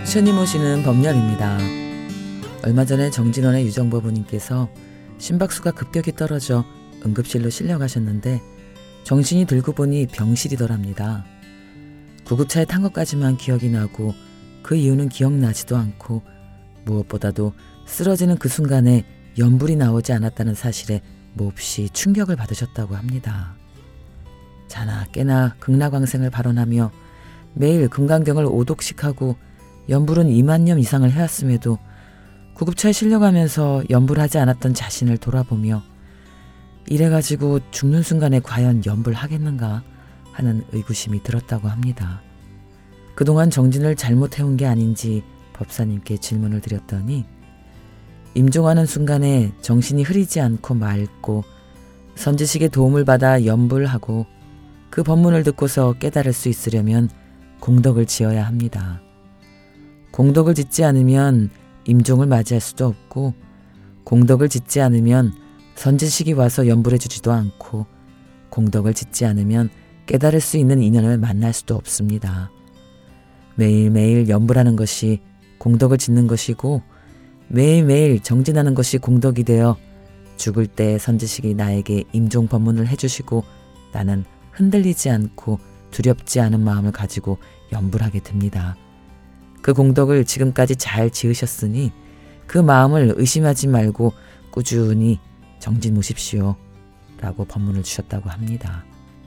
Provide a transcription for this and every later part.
부처님 오시는 법렬입니다. 얼마 전에 정진원의 유정법부님께서 심박수가 급격히 떨어져 응급실로 실려가셨는데 정신이 들고 보니 병실이더랍니다. 구급차에 탄 것까지만 기억이 나고 그 이유는 기억나지도 않고 무엇보다도 쓰러지는 그 순간에 연불이 나오지 않았다는 사실에 몹시 충격을 받으셨다고 합니다. 자나 깨나 극락왕생을 발언하며 매일 금강경을 5독씩 하고 연불은 2만 년 이상을 해왔음에도 구급차에 실려가면서 연불하지 않았던 자신을 돌아보며 이래가지고 죽는 순간에 과연 연불하겠는가 하는 의구심이 들었다고 합니다. 그동안 정진을 잘못해온 게 아닌지 법사님께 질문을 드렸더니 임종하는 순간에 정신이 흐리지 않고 맑고 선지식의 도움을 받아 연불하고 그 법문을 듣고서 깨달을 수 있으려면 공덕을 지어야 합니다. 공덕을 짓지 않으면 임종을 맞이할 수도 없고 공덕을 짓지 않으면 선지식이 와서 연불해 주지도 않고 공덕을 짓지 않으면 깨달을 수 있는 인연을 만날 수도 없습니다. 매일매일 연불하는 것이 공덕을 짓는 것이고 매일매일 정진하는 것이 공덕이 되어 죽을 때 선지식이 나에게 임종 법문을 해주시고 나는 흔들리지 않고 두렵지 않은 마음을 가지고 연불하게 됩니다. 그 공덕을 지금까지 잘 지으셨으니 그 마음을 의심하지 말고 꾸준히 정진 모십시오 라고 법문을 주셨다고 합니다.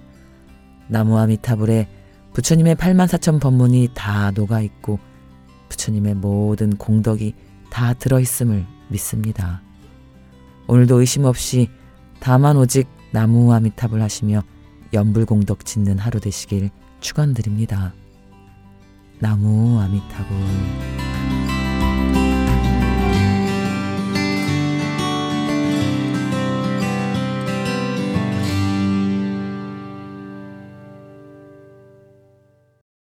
나무아미타불에 부처님의 84,000 법문이 다 녹아있고 부처님의 모든 공덕이 다 들어있음을 믿습니다. 오늘도 의심 없이 다만 오직 나무아미타불 하시며 연불공덕 짓는 하루 되시길 축원드립니다. 나무아미타불.